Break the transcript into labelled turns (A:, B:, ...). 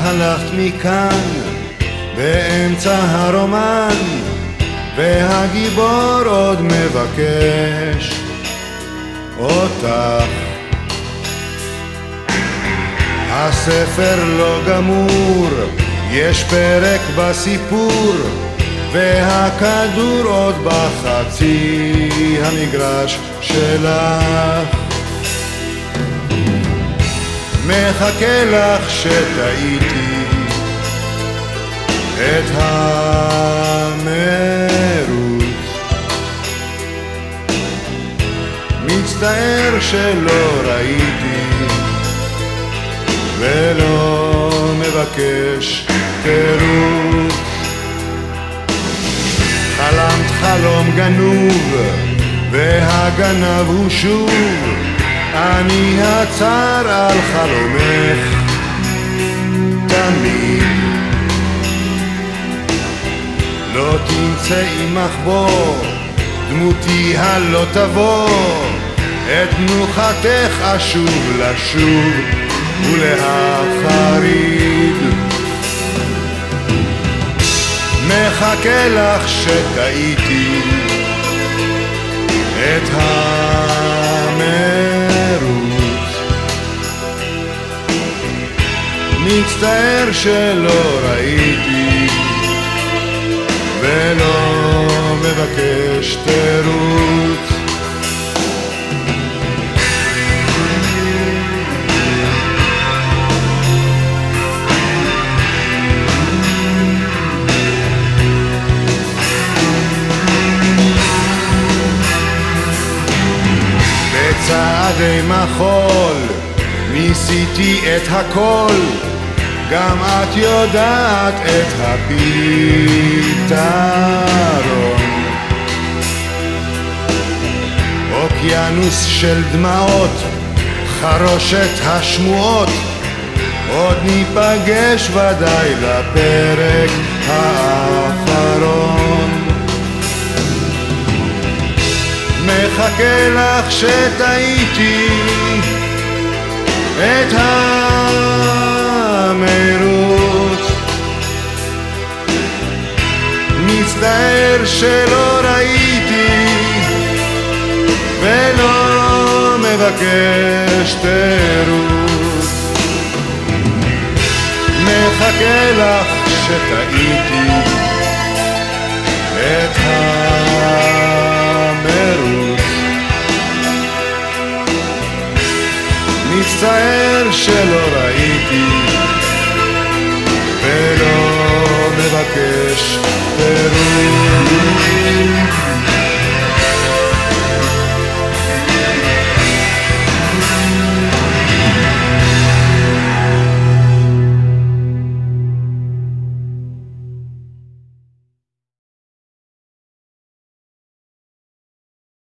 A: הלכת מכאן באמצע הרומן, והגיבור עוד מבקש אותך. הספר לא גמור, יש פרק בסיפור, והכדור עוד בחצי המגרש שלך. מחכה לך שטעיתי את המרוץ, מצטער שלא ראיתי ולא מבקש תירוץ. חלמת חלום גנוב והגנב הוא שוב, אני הצר על חלומך תמיד. לא תמצאי מחבור דמותי הלא תבוא, את תנוחתך אשוב לשוב ולהחריד. מחכה לך שטעיתי את המרוץ, מצטער שלא ראיתי ולא מבקש תירוץ. בצעדי מחול ניסיתי את הכל, גם את יודעת את הפתרון. אוקיינוס של דמעות, חרושת השמועות, עוד ניפגש ודאי לפרק האחרון. מחכה לך שטעיתי את המרוץ, מצטער שלא ראיתי ולא מבקש תירוץ. מחכה לך שטעיתי את המרוץ, מצטער שלא ראיתי ולא מבקש תירוץ.